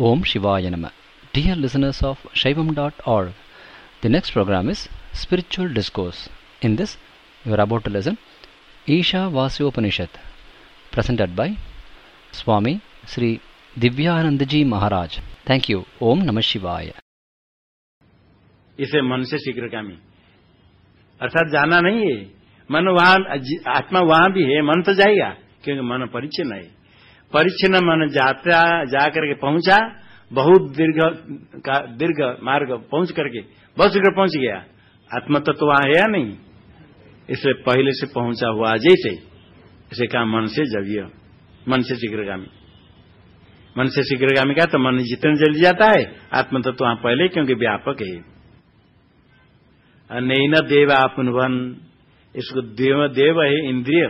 Om Shivaya Nama. Dear listeners of Shaivam.org, the next program is Spiritual Discourse. In this, you are about to listen Isha Vasyopanishad, presented by Swami Sri Divyanandaji Maharaj. Thank you. Om Namah Shivaya. इसे मन से शीघ्रगामी अर्थात जाना नहीं है। मन वहां, आत्मा वहां भी है, मन तो जाएगा क्योंकि मन परिच्छिन्न है। परिच्छिन्न मन जा करके पहुंचा, बहुत दीर्घ मार्ग पहुंच करके बहुत शीघ्र पहुंच गया। आत्मा तो वहां है या नहीं, इसलिए पहले से पहुंचा हुआ जैसे इसे कहा मन से जगिए, मन से शीघ्रगामी। मन से शीघ्रगामी का तो मन जितने जल्दी जाता है, आत्मा तो वहां पहले क्योंकि व्यापक है। नैन देव आपनुवन, इसको देव है इंद्रिय,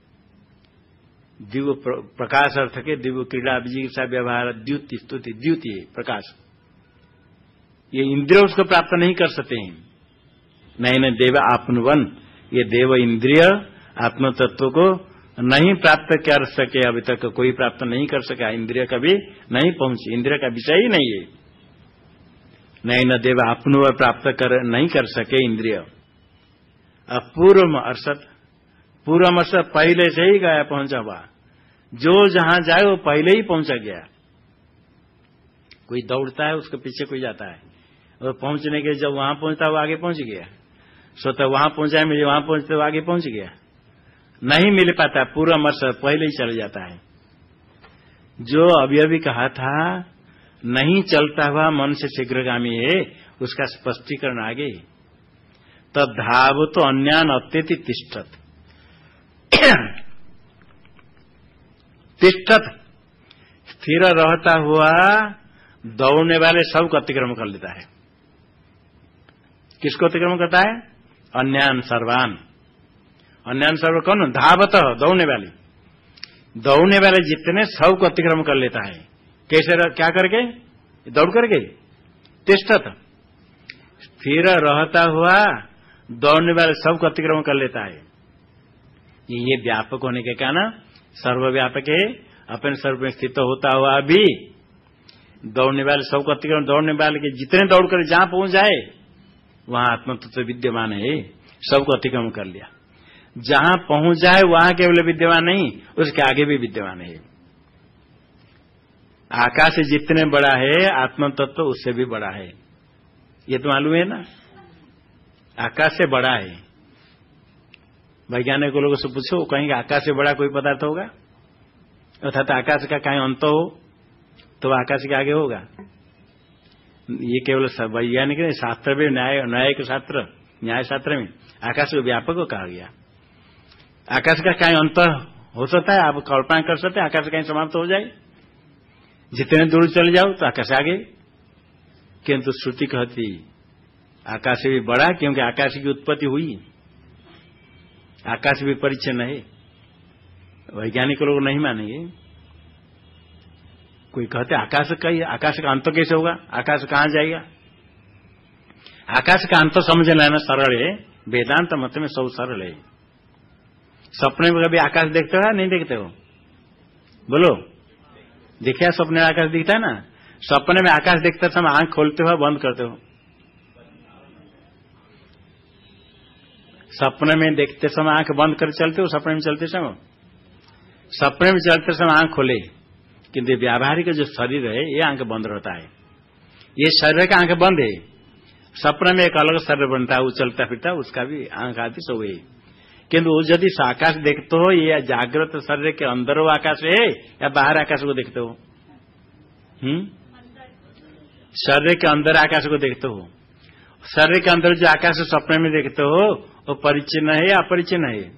दिव्य प्रकाश अर्थ के दिव्य क्रीड़ा विजिगिषा व्यवहार द्युति स्तुति द्युति प्रकाश, ये इंद्रिय उसको प्राप्त नहीं कर सकते हैं। नैन देव आपनुवन, ये देव इंद्रिय आत्म तत्व को नहीं प्राप्त कर सके, अभी तक कोई प्राप्त नहीं कर सका। इंद्रिय कभी नहीं पहुंची, इंद्रिय का विषय ही नहीं है। नैन देव आपनु प्राप्त नहीं कर सके इंद्रिय। अपूर्व अर्थात पूर्व अर्थात पहले से ही गया पहुंचा हुआ, जो जहां जाए वो पहले ही पहुंचा गया। कोई दौड़ता है उसके पीछे कोई जाता है, और पहुंचने के जब वहां पहुंचता वो आगे पहुंच गया। स्वतः वहां पहुंचा मिले, वहां पहुंचते वो आगे पहुंच गया। नहीं मिल पाता, पूरा मर्स पहले ही चल जाता है। जो अभी कहा था नहीं चलता हुआ मन से शीघ्रगामी है, उसका स्पष्टीकरण आगे। तब धाव तो अन्यान अत्यति तिष्ठत तिष्ठत, स्थिर रहता हुआ दौड़ने वाले सबको अतिक्रमण कर लेता है। किसको अतिक्रमण करता है? अन्यान सर्वान। अन्यान सर्व कौन? धावत, दौड़ने वाले जितने सबको अतिक्रमण कर लेता है। कैसे क्या करके? दौड़ करके। तिष्ठत, स्थिर रहता हुआ दौड़ने वाले सबको अतिक्रमण कर लेता है। ये व्यापक होने के कारण सर्वव्यापक है, अपने सर्व में स्थित होता हुआ भी दौड़ने वाले सबको अतिक्रमण, दौड़ने वाले के जितने दौड़ कर जहां पहुंच जाए वहां आत्मतत्व विद्यमान है, सबको अतिक्रमण कर लिया। जहां पहुंच जाए वहां केवल विद्यमान नहीं, उसके आगे भी विद्यमान है। आकाश जितने बड़ा है आत्म तत्व उससे भी बड़ा है, ये तो मालूम है ना। आकाश से बड़ा है। वैज्ञानिक लोगों से पूछो, कहेंगे आकाश से बड़ा कोई पदार्थ होगा? अर्थात आकाश का कहीं अंत हो तो आकाश के आगे होगा। ये केवल वैज्ञानिक नहीं, शास्त्र में न्यायिक शास्त्र, न्याय शास्त्र में आकाश को व्यापक को कहा गया। आकाश का कहीं अंत हो सकता है? आप कल्पना कर सकते हैं आकाश कहीं समाप्त हो जाए? जितने दूर चले जाओ तो आकाश आगे। किंतु श्रुति कहती आकाश से भी बड़ा, क्योंकि आकाश की उत्पत्ति हुई, आकाश भी परिच्छिन्न है। वैज्ञानिक लोग नहीं मानेंगे। कोई कहते आकाश का अंत कैसे होगा? आकाश कहां जाएगा? आकाश का अंत समझ लेना सरल है, वेदांत मत में सब सरल है। सपने में कभी आकाश देखते हो या नहीं देखते हो? बोलो, देखिए सपने में आकाश दिखता है ना। सपने में आकाश देखते समय आंख खोलते हो बंद करते हो? सपने में देखते समय आंख बंद कर चलते हो? सपने में चलते समय? सपने में चलते समय आंख खोले, किंतु व्यावहारिक जो शरीर है ये आंख बंद रहता है। ये शरीर का आंख बंद है, सपने में एक अलग शरीर बनता है, वो चलता फिरता, उसका भी आंख आती सो है। किंतु यदि आकाश देखते हो, ये जागृत शरीर के अंदर वो आकाश है या बाहर आकाश को देखते हो? शरीर के अंदर आकाश को देखते हो। शरीर के अंदर जो आकाश सपने में देखते हो वो परिच्छिन्न है या अपरिच्छिन्न है?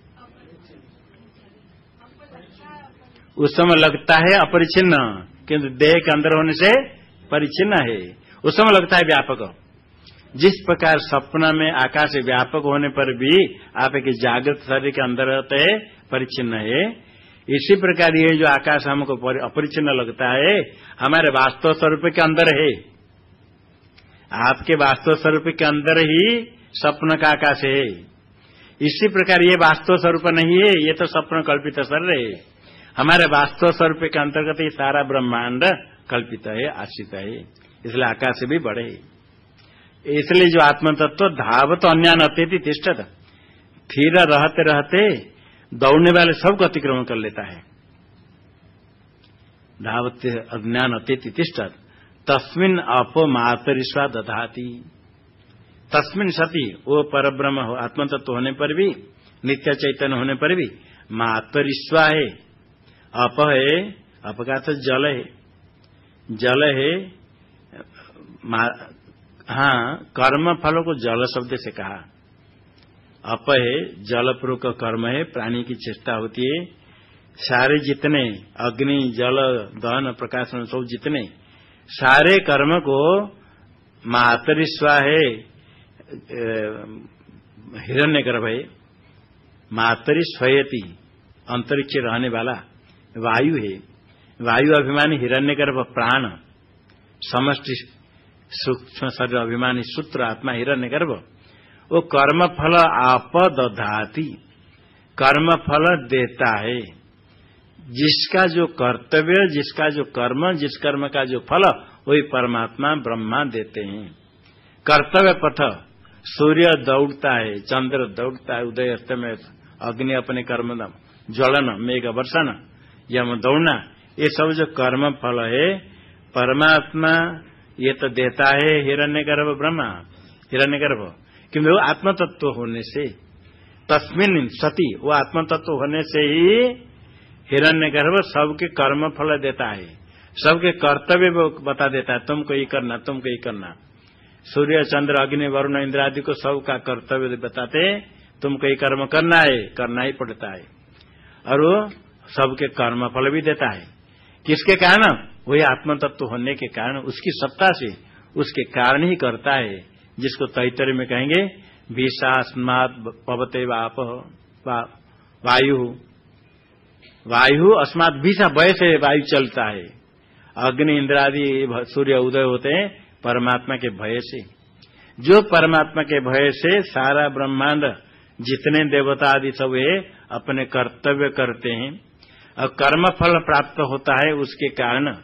उस समय लगता है अपरिच्छिन्न, किंतु देह के अंदर होने से परिच्छिन्न है। उस समय लगता है व्यापक। जिस प्रकार सपना में आकाश व्यापक होने पर भी आपके जागृत शरीर के अंदर रहते है परिच्छिन्न है, इसी प्रकार ये जो आकाश हमको अपरिच्छिन्न लगता है हमारे वास्तव स्वरूप के अंदर है। आपके वास्तव स्वरूप के अंदर ही स्वप्न का आकाश है। इसी प्रकार ये वास्तव स्वरूप नहीं है, ये तो स्वप्न कल्पित शरीर है। हमारे वास्तव स्वरूप के अंतर्गत ये सारा ब्रह्मांड कल्पित है, आश्रित है, इसलिए आकाश से भी बड़े। इसलिए जो आत्म तत्व धावत अन्यान अत्यति तिष्ठत, स्थिर रहते रहते दौड़ने वाले सबको अतिक्रमण कर लेता है। धावत अज्ञान अत्यति तिष्ठत तस्मिन अपो मातरिस्वा दधाति, तस्मिन सती वो परब्रह्म हो, आत्म तत्व होने पर भी, नित्य चैतन्य होने पर भी मातरिस्वा है, अप है, अप का तो जल है, जल है। हाँ, कर्म फलों को जल शब्द से कहा। अप है, जल पूर्वक कर्म है, प्राणी की चेष्टा होती है। सारे जितने अग्नि जल दहन प्रकाशन सब जितने सारे कर्म को मातरिस्वा है, हिरण्यगर्भ है। मातरिस्वयति अंतरिक्ष रहने वाला वायु है, वायु अभिमानी हिरण्यगर्भ प्राण, समष्टि सूक्ष्म शरीर अभिमानी सूत्र आत्मा हिरण्यगर्भ। वो कर्म फल आप दधाति, कर्म फल देता है। जिसका जो कर्तव्य, जिसका जो कर्म, जिस कर्म का जो फल, वही परमात्मा ब्रह्मा देते हैं। कर्तव्य पथ सूर्य दौड़ता है, चंद्र दौड़ता है, उदय अस्त में अग्नि अपने कर्म ज्वलन, मेघ वर्षण, यम दौड़ना, ये सब जो कर्म फल है परमात्मा ये तो देता है। हिरण्यगर्भ ब्रह्मा, हिरण्यगर्भ क्योंकि वो आत्म तत्व होने से, तस्मिन सती वो आत्म तत्व होने से ही हिरण्यगर्भ सबके कर्म फल देता है, सबके कर्तव्य बता देता है। तुमको ये करना, तुमको ये करना। सूर्य चंद्र अग्नि वरुण इंद्र आदि को सबका कर्तव्य बताते, तुमको ये कर्म करना है, करना ही पड़ता है। और वो सबके कर्म फल भी देता है। किसके कारण? वही आत्म तत्व होने के कारण, उसकी सत्ता से, उसके कारण ही करता है। जिसको तैतरीय में कहेंगे भीषास्मात् पवते वाप वायु, वायु अस्मात् भीषा, भय से वायु चलता है। अग्नि इंद्र आदि सूर्य उदय होते हैं परमात्मा के भय से। जो परमात्मा के भय से सारा ब्रह्मांड जितने देवता आदि सब है अपने कर्तव्य करते हैं और कर्म फल प्राप्त होता है। उसके कारण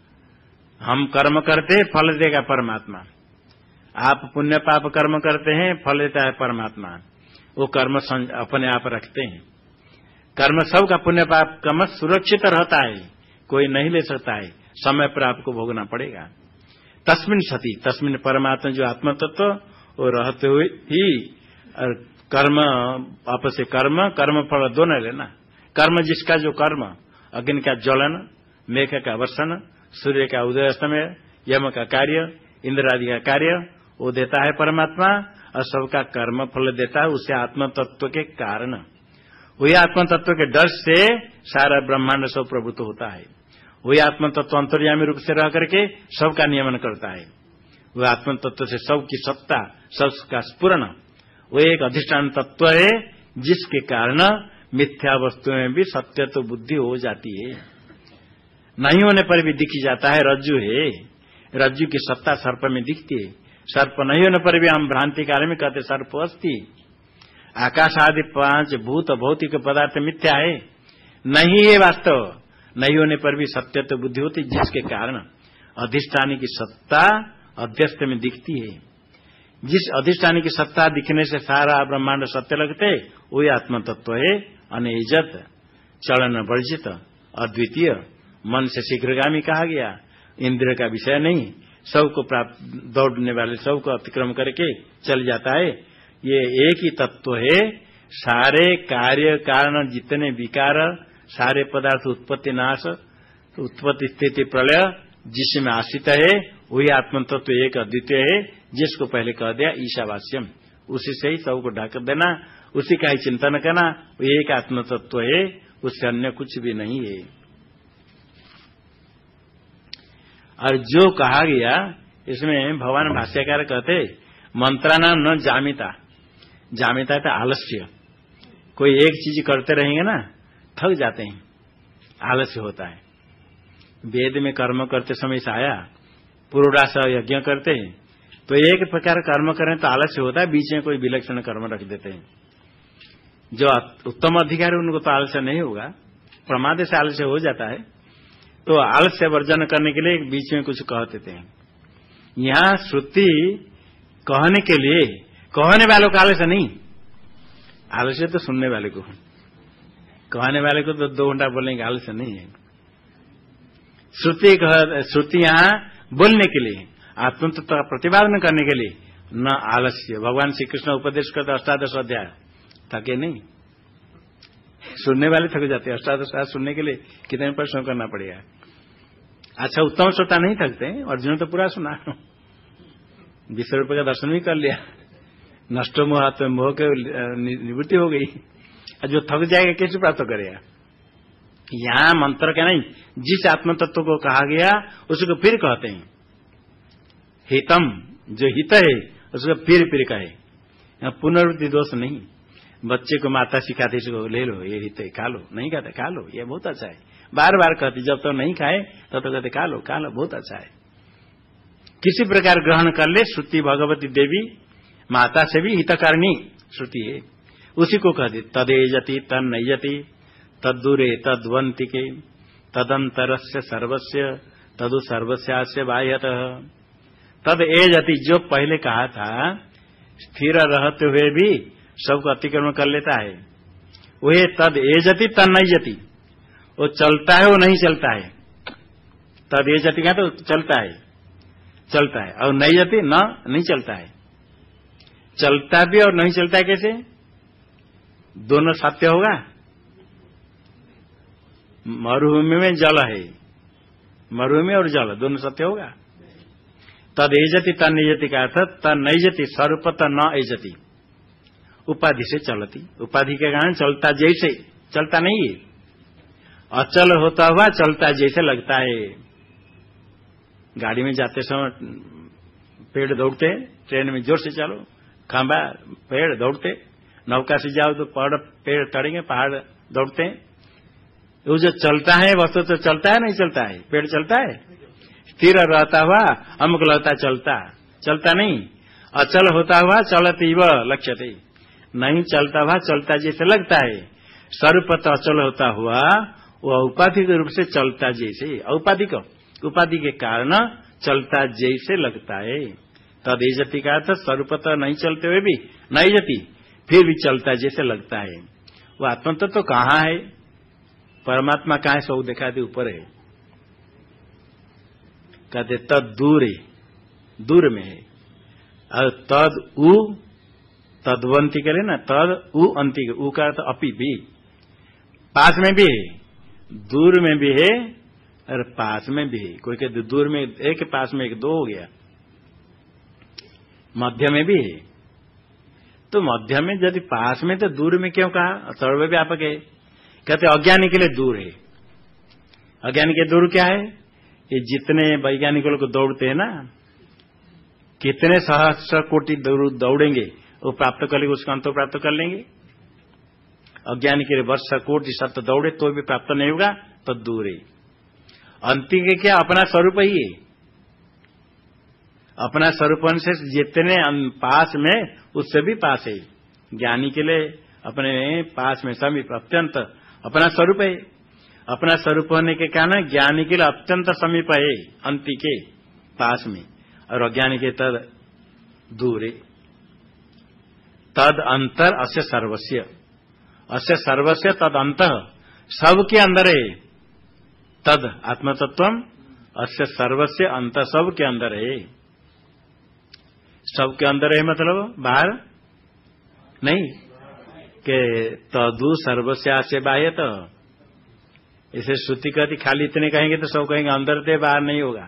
हम कर्म करते हैं, फल देगा परमात्मा। आप पुण्य पाप कर्म करते हैं, फल देता है परमात्मा। वो कर्म अपने आप रखते हैं। कर्म सबका पुण्य पाप कर्म सुरक्षित रहता है, कोई नहीं ले सकता है, समय पर आपको भोगना पड़ेगा। तस्मिन सती, तस्मिन परमात्मा जो आत्म तत्व वो रहते हुए ही और कर्म आपस से कर्म कर्म फल दोनों लेना। कर्म जिसका जो कर्म, अग्नि का ज्वलन, मेघ का वर्षण, सूर्य का उदय अस्तमय, यम का कार्य, इंद्र आदि का कार्य, वो देता है परमात्मा और सबका कर्म फल देता है उसे आत्म तत्व के कारण। वही आत्म तत्व के डर से सारा ब्रह्मांड सब प्रभुत्व होता है। वही आत्म तत्व अंतर्यामी रूप से रह करके सबका नियमन करता है। वह आत्म तत्व से सबकी सत्ता, सबका स्फुरण, वो एक अधिष्ठान तत्व है जिसके कारण मिथ्या वस्तु में भी सत्य तो बुद्धि हो जाती है। नहीं होने पर भी दिख जाता है। रज्जु है, रज्जु की सत्ता सर्प में दिखती है। सर्प नहीं होने पर भी हम भ्रांति काल में कहते सर्प अस्ति। आकाश आदि 5 भूत भौतिक पदार्थ मिथ्या है, नहीं है वास्तव। नहीं होने पर भी सत्य तो बुद्धि होती, जिसके कारण अधिष्ठानी की सत्ता अध्यस्त में दिखती है। जिस अधिष्ठानी की सत्ता दिखने से सारा ब्रह्मांड सत्य लगते, वही आत्म तत्व है। अनेजत, चलन वर्जित, अद्वितीय, मन से शीघ्रगामी कहा गया, इंद्रिय का विषय नहीं, सबको प्राप्त दौड़ने वाले, सबको अतिक्रम करके चल जाता है। ये एक ही तत्व है। सारे कार्य कारण जितने विकार, सारे पदार्थ उत्पत्ति नाश, उत्पत्ति स्थिति प्रलय जिसमें आश्रित है, वही आत्म तत्व एक अद्वितीय है। जिसको पहले कह दिया ईशावास्यम, उसी से ही सबको ढक देना, उसी का ही चिंतन करना। वो एक आत्म तत्व है, उससे अन्य कुछ भी नहीं है। और जो कहा गया इसमें भगवान भाष्यकार कहते मंत्रानाम न जामिता, जामिता था आलस्य। कोई एक चीज करते रहेंगे ना थक जाते हैं, आलस्य होता है। वेद में कर्म करते समय से आया, पुरोडास यज्ञ करते हैं तो एक प्रकार कर्म करें तो आलस्य होता है, बीच में कोई विलक्षण कर्म रख देते हैं। जो उत्तम अधिकारी उनको तो आलस्य नहीं होगा, प्रमाद से आलस्य हो जाता है। तो आलस्य वर्जन करने के लिए बीच में कुछ कहते थे। यहाँ श्रुति कहने के लिए, कहने वालों का आलस्य नहीं, आलस्य तो सुनने वाले को, कहने वाले को तो 2 घंटा बोलेंगे, आलस्य नहीं है। श्रुति यहाँ बोलने के लिए, आत्मतत्व का प्रतिपादन करने के लिए, न आलस्य। भगवान श्री कृष्ण उपदेश करते 18 अध्याय, थके नहीं, सुनने वाले थक जाते। 18 अध्याय सुनने के लिए कितने परिश्रम करना पड़ेगा। अच्छा, उत्तम श्रोता नहीं थकते, अर्जुन तो पूरा सुना, 20 रुपये का दर्शन भी कर लिया, नष्ट मोह मोह के निवृत्ति हो गई। जो थक जाएगा कैसे प्राप्त करेगा। यहाँ मंत्र का नहीं, जिस आत्म तत्व को कहा गया उसको फिर कहते हैं हितम, जो हित है उसको फिर कहे। यहाँ पुनरुक्ति दोष नहीं। बच्चे को माता सिखाते इसको ले लो, ये हित है, खा लो, नहीं कहते खा लो, ये बहुत अच्छा है, बार बार कहती, जब तो नहीं खाए तब तो कहते खा लो खा लो, बहुत अच्छा है। किसी प्रकार ग्रहण कर ले। श्रुति भगवती देवी माता से भी हितकारिणी श्रुति है, उसी को कहते तदेजति तन्नयति तद्दूरे तद्वंतिके तदंतरस्य सर्वस्य तदु सर्वस्यास्य बाह्यतः। तद एजति, जो पहले कहा था, स्थिर रहते हुए भी सबको अतिक्रमण कर लेता है, वह तद एजति तन्नयति, वो चलता है वो नहीं चलता है। तद एजति का तो चलता है, चलता है, और नयति न नहीं चलता है। चलता भी और नहीं चलता है, कैसे? दोनों सत्य होगा। मरुभूमि में जल है, मरुभूमि और जल दोनों सत्य होगा। तद एजति तन एजति का अर्थ तन नैजति स्वरूप न एजति, उपाधि से चलती, उपाधि के कारण चलता जैसे, चलता नहीं है, अचल होता हुआ चलता जैसे लगता है। गाड़ी में जाते समय पेड़ दौड़ते, ट्रेन में जोर से चलो, खंबा पेड़ दौड़ते, नौका से जाओ तो पेड़ तड़ेंगे, पहाड़ दौड़ते। वो जो चलता है वस्तु तो चलता है नहीं चलता है, पेड़ चलता है, स्थिर रहता हुआ हमको लगता है चलता, चलता नहीं। अचल होता हुआ चलती व लक्ष्यते, नहीं चलता हुआ चलता जैसे लगता है। सर्वपत अचल होता हुआ वह उपाधि के रूप से चलता जैसे, औपाधिक उपाधि के कारण चलता जैसे लगता है। तदेजति का अर्थ सर्वपत नहीं चलते हुए भी नहीं जति, फिर भी चलता जैसे लगता है। वो आत्मतत्व तो कहाँ है, परमात्मा कहाँ है, सब दिखा दे ऊपर है। कहते तद दूर है, दूर में है। और तद उ तद्वंती के लिए ना, तद उ अंति, उ का अर्थ अपि भी, पास में भी है, दूर में भी है और पास में भी है। कोई कहते दूर में एक, पास में एक, 2 हो गया। मध्य में भी है, तो मध्य में यदि पास में तो दूर में क्यों कहा, सर्वव्यापक है। कहते अज्ञानी के लिए दूर है। अज्ञानी के दूर क्या है, ये जितने वैज्ञानिक लोग दौड़ते हैं ना, कितने सहस्र कोटि दौड़ेंगे, वो प्राप्त कर लेंगे, उसका अंत प्राप्त कर लेंगे। अज्ञानी के लिए वर्ष कोटि शत दौड़े तो भी प्राप्त नहीं होगा, तो दूर है। अंतिम के क्या, अपना स्वरूप ही है। अपना स्वरूप से जितने पास में उससे भी पास है। ज्ञानी के लिए अपने पास में समीप अत्यंत अपना स्वरूप है। अपना स्वरूप होने के कारण ज्ञानी के लिए अत्यंत समीप है, अंति के पास में, और अज्ञानी के तद दूर है। तद अंतर अस्य सर्वस्य, अस्य सर्वस्य तद अंत, सबके अंदर है। तद आत्मतत्वम अस्य सर्वस्य अंत, सबके अंदर है। सबके अंदर है मतलब बाहर नहीं, के तदु सर्वस्यास्य बाह्यत। इसे श्रुति कहती, खाली इतने कहेंगे तो सब कहेंगे अंदर थे, बाहर नहीं होगा।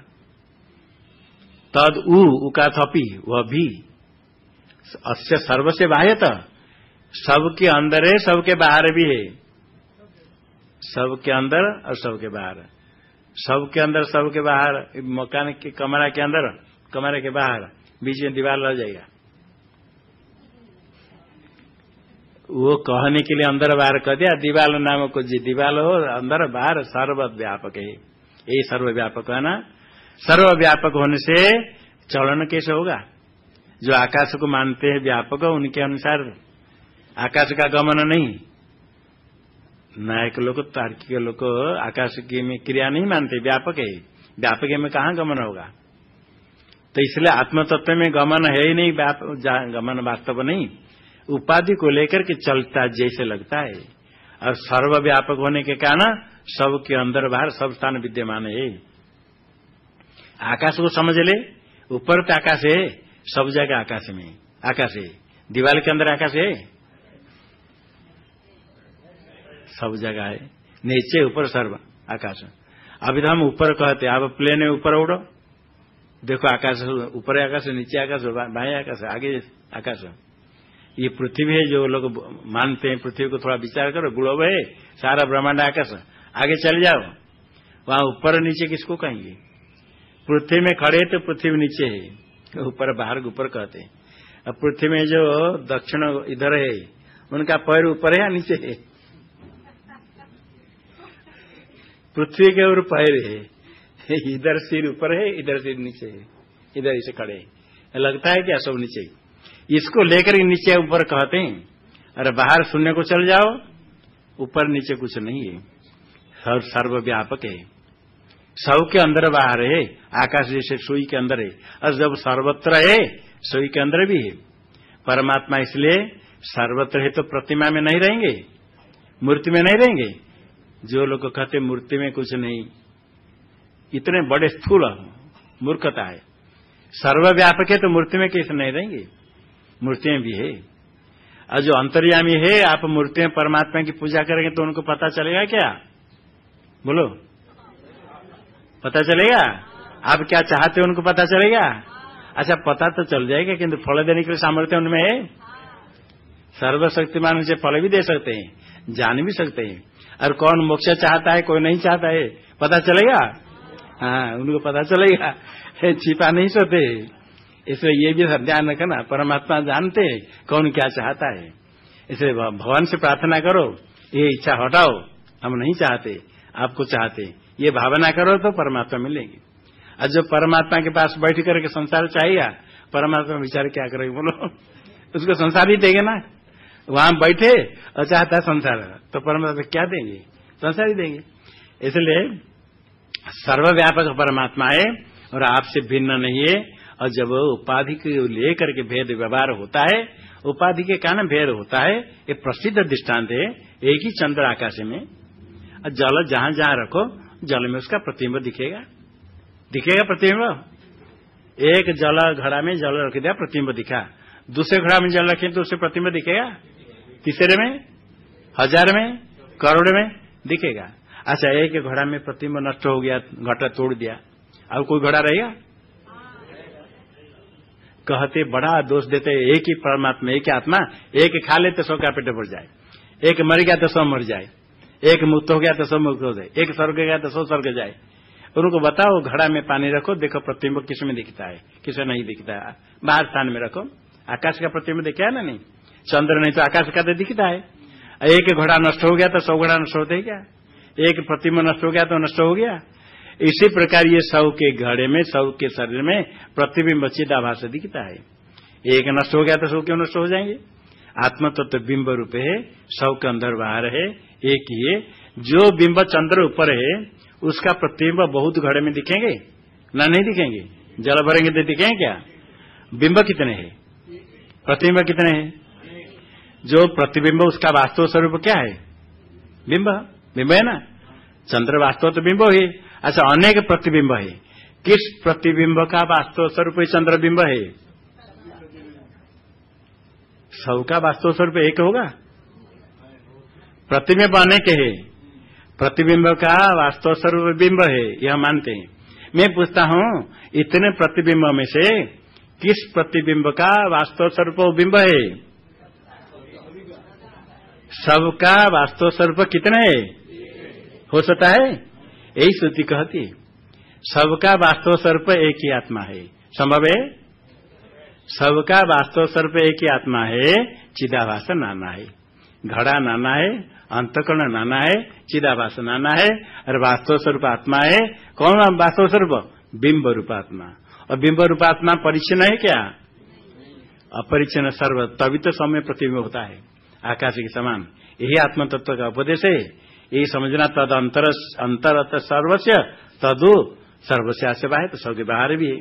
तद उ का थपी, वह भी अस्य सर्वस्य बाह्यत, सबके अंदर है, सबके बाहर भी है। सबके अंदर और सबके बाहर, सबके अंदर सबके बाहर। मकान के कमरा के अंदर, कमरे के बाहर, बीच में दीवार लग जाएगा। वो कहने के लिए अंदर बाहर कह दिया, दीवार नाम को जी दीवार हो, अंदर बाहर सर्वव्यापक है। ये सर्वव्यापक है ना, सर्वव्यापक होने से चलन कैसे होगा। जो आकाश को मानते हैं व्यापक, उनके अनुसार आकाश का गमन नहीं, नायक लोग तार्किक लोग आकाश की में क्रिया नहीं मानते, व्यापक है। व्यापक में कहाँ गमन होगा? तो इसलिए आत्म तत्व में गमन है ही नहीं, गमन वास्तव नहीं। उपाधि को लेकर के चलता जैसे लगता है, और सर्वव्यापक होने के कारण सबके अंदर बाहर सब स्थान विद्यमान है। आकाश को समझ ले, ऊपर तो आकाश है, सब जगह आकाश में आकाश है। दीवार के अंदर आकाश है, सब जगह है, नीचे ऊपर सर्व आकाश। अभी तो हम ऊपर कहते, आप प्लेन में ऊपर उड़ो, देखो आकाश, ऊपर आकाश, नीचे आकाश, बाएं आकाश, आगे आकाश। ये पृथ्वी है, जो लोग मानते हैं पृथ्वी को थोड़ा विचार करो, ग्लोब है, सारा ब्रह्मांड आकाश। आगे चल जाओ, वहां ऊपर नीचे किसको कहेंगे? पृथ्वी में खड़े तो पृथ्वी नीचे है, ऊपर बाहर ऊपर कहते हैं। अब पृथ्वी में जो दक्षिण इधर है, उनका पैर ऊपर है या नीचे है? पृथ्वी के ऊपर पैर है, इधर सिर ऊपर है, इधर सिर नीचे है, इधर इसे खड़े है। लगता है क्या सब नीचे? इसको लेकर नीचे ऊपर कहते हैं। अरे बाहर सुनने को चल जाओ, ऊपर नीचे कुछ नहीं है, सर्वव्यापक है, सब के अंदर बाहर है। आकाश जैसे सुई के अंदर है, और जब सर्वत्र है सुई के अंदर भी है। परमात्मा इसलिए सर्वत्र है तो प्रतिमा में नहीं रहेंगे, मूर्ति में नहीं रहेंगे। जो लोग कहते मूर्ति में कुछ नहीं, इतने बड़े स्थूल मूर्खता है। सर्वव्यापक है तो मूर्ति में कैसे नहीं रहेंगे? मूर्तियां भी है, और जो अंतर्यामी है, आप मूर्ति में परमात्मा की पूजा करेंगे तो उनको पता चलेगा क्या? बोलो, पता चलेगा? आप क्या चाहते हो उनको पता चलेगा? अच्छा, पता तो चल जाएगा, किंतु फल देने के लिए सामर्थ्य उनमें है। सर्वशक्तिमान से फल भी दे सकते हैं, जान भी सकते हैं। और कौन मोक्ष चाहता है, कोई नहीं चाहता है, पता चलेगा? हाँ, उनको पता चलेगा, छिपा नहीं सकते। इसलिए ये भी ध्यान रखना, परमात्मा जानते हैं कौन क्या चाहता है। इसलिए भगवान से प्रार्थना करो, ये इच्छा हटाओ, हम नहीं चाहते, आपको चाहते, ये भावना करो तो परमात्मा मिलेगी। और जो परमात्मा के पास बैठ करके संसार चाहिए, परमात्मा विचार क्या करेगा? बोलो, उसको संसार ही देंगे ना। वहां बैठे और चाहता है संसार, तो परमात्मा क्या देंगे? संसार ही देंगे। इसलिए सर्वव्यापक परमात्मा है और आपसे भिन्न नहीं है। और जब उपाधि को लेकर के भेद व्यवहार होता है, उपाधि के कारण भेद होता है, ये प्रसिद्ध दृष्टांत है। एक ही चंद्र आकाश में, और जल जहां जहां रखो, जल में उसका प्रतिबिंब दिखेगा, दिखेगा प्रतिबिंब। एक जल घड़ा में जल रख दिया, प्रतिबिंब दिखा। दूसरे घड़ा में जल रखे तो उससे प्रतिबिंब दिखेगा। तीसरे में, हजार में, करोड़ में दिखेगा। अच्छा, एक घड़ा में प्रतिबिंब नष्ट हो गया, घड़ा तोड़ दिया, अब कोई घड़ा रहेगा? कहते बड़ा दोष देते, एक ही परमात्मा, एक ही आत्मा, एक खा ले तो सब का पेट भर जाए, एक मर गया तो सब मर जाए, एक मुक्त हो गया तो सब मुक्त हो जाए, एक स्वर्ग गया तो सब स्वर्ग जाए। उनको बताओ, घड़ा में पानी रखो, देखो प्रतिबिंब किसमें दिखता है, किसमें नहीं दिखता है। बाहर स्थान में रखो, आकाश का प्रतिबिंब दिखा है ना? नहीं, चंद्र नहीं तो आकाश का तो दिखता है। एक घड़ा नष्ट हो गया तो 100 घड़ा नष्ट होते ही क्या? एक प्रतिबिंब नष्ट हो गया तो नष्ट हो गया। इसी प्रकार ये सब के घड़े में, सब के शरीर में प्रतिबिंब चिदाभास दिखता है। एक नष्ट हो गया तो सब क्यों नष्ट हो जाएंगे? आत्मा तो बिंब रूप है, सब के अंदर बाहर है, एक ही है। जो बिंब चंद्र ऊपर है, उसका प्रतिबिंब बहुत घड़े में दिखेंगे ना? नहीं दिखेंगे। जल भरेंगे तो दिखेंगे क्या? बिंब कितने हैं, प्रतिबिंब कितने हैं? जो प्रतिबिंब उसका वास्तव स्वरूप क्या है? बिंब, बिंब है ना। चंद्र वास्तव तो बिंब है। अच्छा, अनेक प्रतिबिंब है, किस प्रतिबिंब का वास्तव स्वरूप चंद्र बिंब है? सबका वास्तव स्वरूप एक होगा? प्रतिबिंब अनेक है, प्रतिबिंब का वास्तव स्वरूप बिंब है, यह मानते हैं। मैं पूछता हूं, इतने प्रतिबिंब में से किस प्रतिबिंब का वास्तव स्वरूप बिंब है? सबका वास्तव स्वरूप कितने है? हो सकता है? यही श्रुति कहती है, सबका वास्तव स्वरूप एक ही आत्मा है। संभव है? सबका वास्तव स्वरूप एक ही आत्मा है, चिदाभास नाना है। घड़ा नाना है, अंतःकरण नाना है, चिदाभास नाना है, और वास्तव स्वरूप आत्मा है। कौन वास्तव स्वरूप? बिंब रूप आत्मा। और बिंब रूप आत्मा परिच्छिन्न है क्या? अपरिच्छिन्न सर्व, तभी तो समय प्रतिबिंब होता है आकाश के समान। यही आत्म तत्व का उपदेश है। यही समझना तद अंतरत सर्वस्य तदु सर्वस्य आसे बाहर, तो सबके बाहर भी है।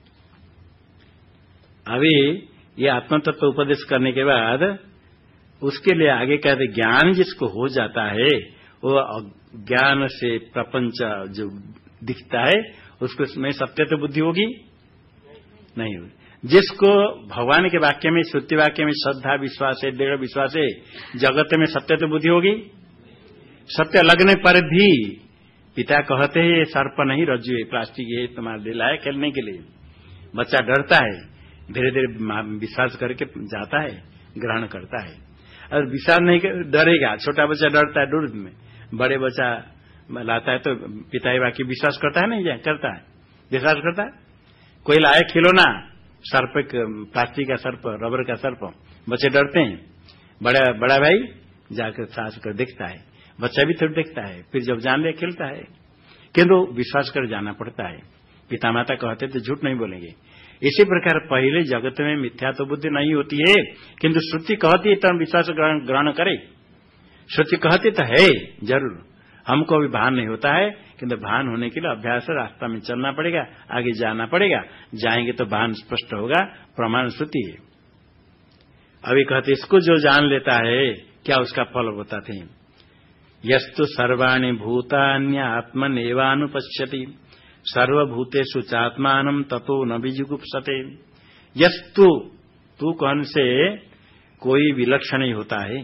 अभी ये आत्म तत्व उपदेश करने के बाद उसके लिए आगे कहते ज्ञान जिसको हो जाता है वो ज्ञान से प्रपंच जो दिखता है उसको में सत्य तो बुद्धि होगी नहीं होगी। जिसको भगवान के वाक्य में श्रुति वाक्य में श्रद्धा विश्वास है, दृढ़ विश्वास है, जगत में सत्य तो बुद्धि होगी। सत्य लगने पर भी पिता कहते हैं ये सर्प नहीं रज्जु है, प्लास्टिक है, तुम्हारे लिए लाया खेलने के लिए। बच्चा डरता है, धीरे धीरे विश्वास करके जाता है, ग्रहण करता है। और विश्वास नहीं डरेगा, छोटा बच्चा डरता है दूर में, बड़े बच्चा लाता है तो पिता वाक्य विश्वास करता है नहीं करता है, विश्वास करता है। कोई लाए खिलौना सर्प, प्लास्टिक का सर्प, रबर का सर्प, बच्चे डरते हैं। बड़ा भाई जाकर सास कर देखता है, बच्चा भी थोड़ा देखता है, फिर जब जान ले खेलता है, किंतु विश्वास कर जाना पड़ता है। पिता माता कहते तो झूठ नहीं बोलेंगे। इसी प्रकार पहले जगत में मिथ्या तो बुद्धि नहीं होती है, किंतु श्रुति कहती है तो हम विश्वास ग्रहण करें। श्रुति कहती तो है जरूर, हमको अभी भान नहीं होता है, किंतु भान होने के लिए अभ्यास रास्ता में चलना पड़ेगा, आगे जाना पड़ेगा। जाएंगे तो भान स्पष्ट होगा, प्रमाण श्रुति है। अभी कहते इसको जो जान लेता है क्या उसका फल बताते हैं। यस्तु सर्वाणि भूतान्य आत्मनेवानुपश्यति सर्वभूतेषु चात्मानं ततो न विजुगुप्सते। यस्तु तू कौन से कोई विलक्षण नहीं होता है,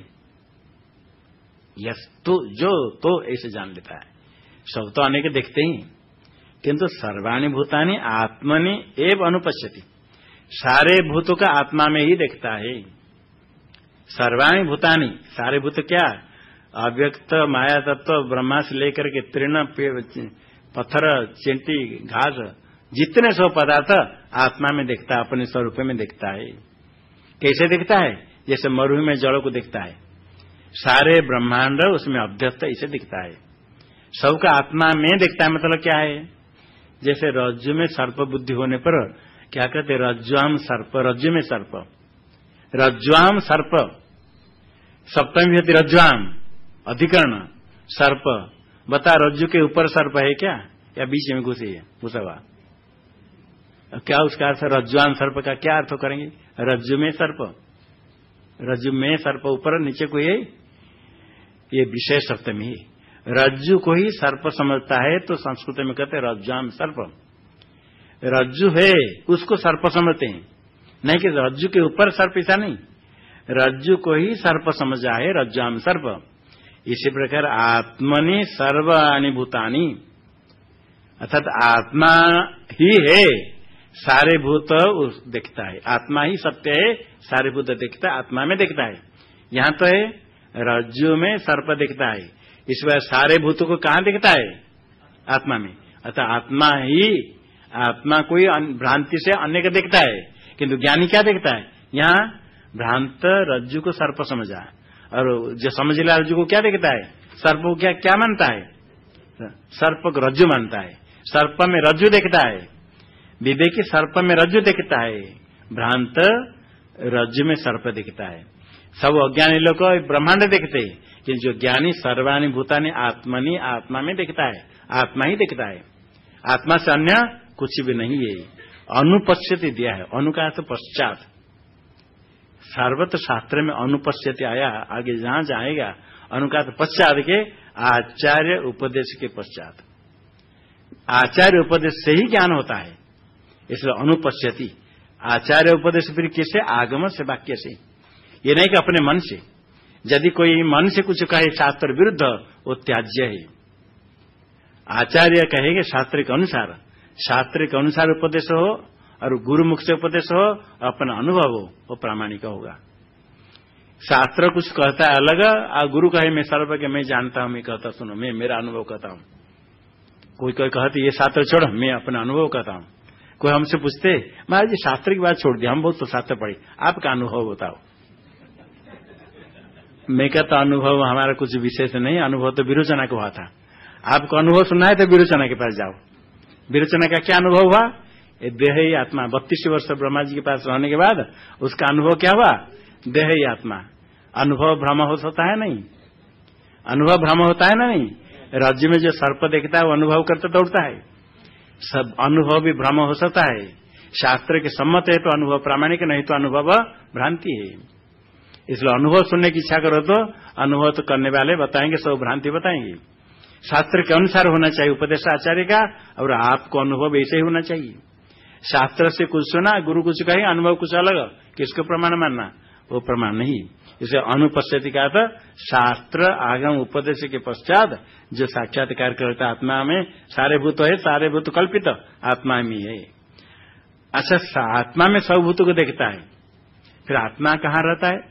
यस्तु जो तो ऐसे जान लेता है। सब तो अनेक देखते ही, किंतु सर्वाणि भूतानि आत्मनि एव अनुपश्यति, सारे भूतों का आत्मा में ही देखता है। सर्वाणि भूतानि, सारे भूत क्या, अव्यक्त माया तत्व ब्रह्मा से लेकर के तृण पत्थर चींटी घास जितने सब पदार्थ आत्मा में देखता है, अपने स्वरूप में देखता है। कैसे देखता है, जैसे मरुभूमि में जड़ों को देखता है, सारे ब्रह्मांड उसमें अभ्यस्त इसे दिखता है। सबका आत्मा में देखता है, मतलब क्या है, जैसे रज्जु में सर्प बुद्धि होने पर क्या कहते, रज्ज्वाम सर्प, रज्जु में सर्प, रज्ज्वाम सर्प, सप्तमी होती रज्ज्वाम अधिकरण सर्प। बता रज्जु के ऊपर सर्प है क्या, या बीच में घुसी है घुसा हुआ, क्या उसका अर्थ रज्ज्वाम सर्प का क्या अर्थ करेंगे। रज्जु में सर्प, रज्जु में सर्प ऊपर नीचे कोई है, ये विशेष सप्तमी है। रज्जु को ही सर्प समझता है तो संस्कृत में कहते हैं रज्ज्वाम सर्प। रज्जु है उसको सर्प समझते हैं, नहीं कि रज्जु के ऊपर सर्प, ऐसा नहीं, रज्जु को ही सर्प समझा है, रज्ज्वाम सर्प। इसी प्रकार आत्मनि सर्वाणि भूतानि, अर्थात आत्मा ही है, सारे भूत देखता है, आत्मा ही सत्य है, सारे भूत देखता है, आत्मा में देखता है। यहाँ तो है रज्जु में सर्प देखता है, इस बार सारे भूतों को कहाँ देखता है, आत्मा में। अर्थात आत्मा ही, आत्मा कोई भ्रांति से अन्य को देखता है, किंतु ज्ञानी क्या देखता है, यहाँ भ्रांत रज्जु को सर्प समझा, और जो समझ लिया रज्जु को क्या देखता है, सर्प को क्या मानता है, सर्प को रज्जु मानता है, सर्प में रज्जु देखता है। विवेकी सर्प में रज्जु देखता है, भ्रांत रज्जु में सर्प दिखता है। सब अज्ञानी लोग ब्रह्मांड देखते हैं, कि जो ज्ञानी सर्वाणि भूतानि आत्मनि, आत्मा में देखता है, आत्मा ही देखता है, आत्मा से अन्य कुछ भी नहीं है। अनुपश्यति दिया है, अनु का तो पश्चात, सर्वत्र शास्त्र में अनुपश्यति आया, आगे जहां जाएगा अनुका तो पश्चात के आचार्य उपदेश के पश्चात, आचार्य उपदेश से ही ज्ञान होता है, इसलिए अनुपश्यति। आचार्य उपदेश फिर किससे, आगम से, वाक्य से, ये नहीं कि अपने मन से। यदि कोई मन से कुछ कहे शास्त्र विरुद्ध, वो त्याज्य है। आचार्य कहेंगे शास्त्र के अनुसार, शास्त्र के अनुसार उपदेश हो और गुरुमुख से उपदेश हो, अपना अनुभव हो, वो प्रामाणिक होगा। शास्त्र कुछ कहता है अलग, और गुरु कहे मैं सर्वज्ञ, मैं जानता हूं, मैं कहता सुनो, मैं मेरा अनुभव कहता हूं। कोई कहते ये शास्त्र छोड़, मैं अपना अनुभव कहता हूं। कोई हमसे पूछते महाराज जी शास्त्र की बात छोड़ दिया, हम बहुत तो शास्त्र पढ़े, आपका अनुभव बताओ। मैं कहता अनुभव हमारा कुछ विशेष नहीं, अनुभव तो विरोचना को हुआ था। आपको अनुभव सुनना है तो विरोचना के पास जाओ। विरोचना का क्या अनुभव हुआ, ये देह ही आत्मा। 32 वर्ष ब्रह्मा जी के पास रहने के बाद उसका अनुभव क्या हुआ, देह ही आत्मा। अनुभव भ्रम हो सकता है नहीं, अनुभव भ्रम होता है ना नहीं, रज्जु में जो सर्प देखता है वो अनुभव करते दौड़ता है, सब अनुभव भी भ्रम हो सकता है। शास्त्र के सम्मत है तो अनुभव प्रामाणिक, नहीं तो अनुभव भ्रांति है। इसलिए अनुभव सुनने की इच्छा करो तो अनुभव तो करने वाले बताएंगे, सब भ्रांति बताएंगे। शास्त्र के अनुसार होना चाहिए उपदेश आचार्य का, और आपको अनुभव ऐसे ही होना चाहिए। शास्त्र से कुछ सुना, गुरु कुछ कहे, अनुभव कुछ अलग, किसको प्रमाण मानना, वो प्रमाण नहीं। इसे अनुपस्थिति का था शास्त्र आगम उपदेश के पश्चात जो साक्षात्कार करता आत्मा में सारे भूत है, सारे भूत कल्पित आत्मा में है। अच्छा, आत्मा में सब भूतों को देखता है, फिर आत्मा कहाँ रहता है?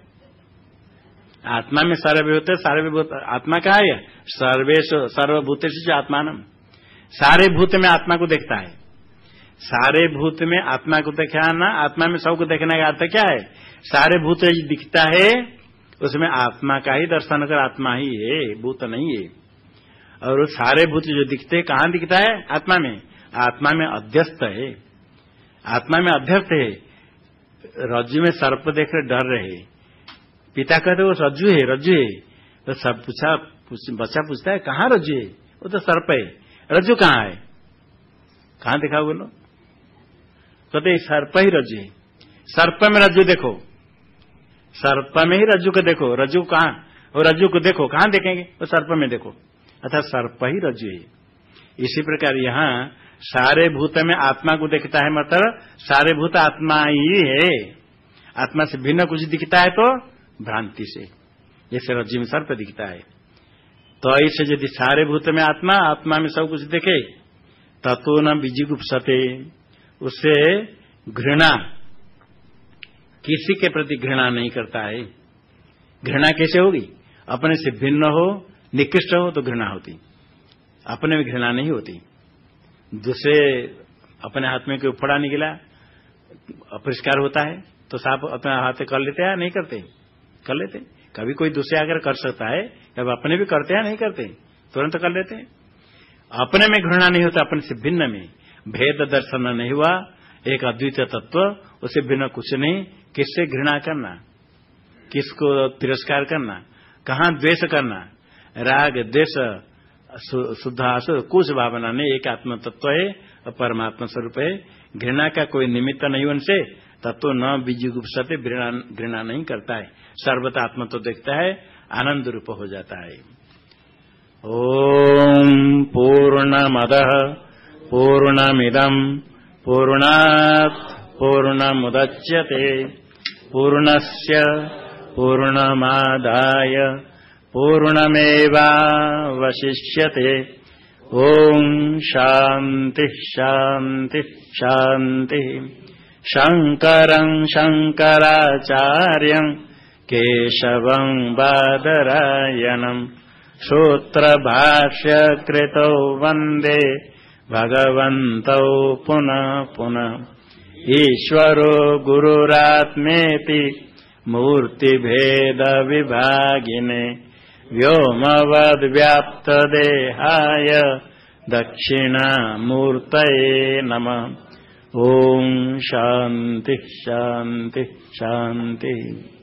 आत्मा में सर्वभूत है, सर्वभूत आत्मा कहाँ है? सर्वेश सर्वभूतेषु आत्मानम, सारे भूत में आत्मा को देखता है। सारे भूत में आत्मा को देखना, आत्मा में सबको देखने का अर्थ क्या है? सारे भूत दिखता है उसमें आत्मा का ही दर्शन कर, आत्मा ही है, भूत नहीं है। और सारे भूत जो दिखते हैं कहाँ दिखता है? आत्मा में। आत्मा में अध्यस्त है, आत्मा में अध्यस्त है। रज्जु में सर्प देख कर डर रहे, पिता कहते वो रज्जु है, रज्जु है। तो सब बच्चा पूछता है कहाँ रज्जु है? वो तो सर्प है, रज्जु कहाँ है? कहाँ देखा बोलो? कहते सर्प ही रज्जु है। सर्प में रज्जु देखो, सर्प में ही रज्जु को देखो, रज्जु कहाँ? और रज्जु को देखो, कहाँ देखेंगे? वो सर्प में देखो, अर्थात सर्प ही रज्जु है। इसी प्रकार यहाँ सारे भूत में आत्मा को देखता है, मतलब सारे भूत आत्मा ही है। आत्मा से भिन्न कुछ दिखता है तो भ्रांति से, जैसे रज्जु में सर्प दिखता है। तो ऐसे यदि सारे भूत में आत्मा, आत्मा में सब कुछ देखे, ततो न बीजिगुप्सते, उससे घृणा, किसी के प्रति घृणा नहीं करता है। घृणा कैसे होगी? अपने से भिन्न हो, निकृष्ट हो तो घृणा होती, अपने में घृणा नहीं होती। दूसरे अपने हाथ में कोई फड़ा निकला, अपरिष्कार होता है तो साफ अपने हाथ कर लेते हैं, नहीं करते? कर लेते। कभी कोई दूसरे आकर कर सकता है, कभी अपने भी करते हैं, नहीं करते, तुरंत कर लेते हैं। अपने में घृणा नहीं होता, अपने से भिन्न में भेद दर्शन नहीं हुआ, एक अद्वितीय तत्व, उसे भिन्न कुछ नहीं। किससे घृणा करना, किसको तिरस्कार करना, कहाँ द्वेष करना? राग द्वेष शुद्ध असुद्ध कुछ भावना नहीं, एक आत्म तत्व है और परमात्मा स्वरूप है। घृणा का कोई निमित्त नहीं उनसे, तत्व न बीजिगुप्सते, घृणा नहीं करता है, सर्वथा आत्मा तो देखता है, आनंद रूप हो जाता है। ओम पूर्णमदः पूर्णमिदम् पूर्णात् पूर्णमुदच्यते पूर्णस्य पूर्णमादाय पूर्णमेवावशिष्यते। ओम शांति शांति शांति। शंकरं शंकराचार्यं केशवं बादरायणं सूत्रभाष्यकृतौ वन्दे भगवन्तौ पुनः पुनः। ईश्वरो गुरुरात्मेति मूर्तिभेदविभागिने व्योमवद्व्याप्तदेहाय दक्षिणामूर्तये नमः। ओम शांति शांति शांति।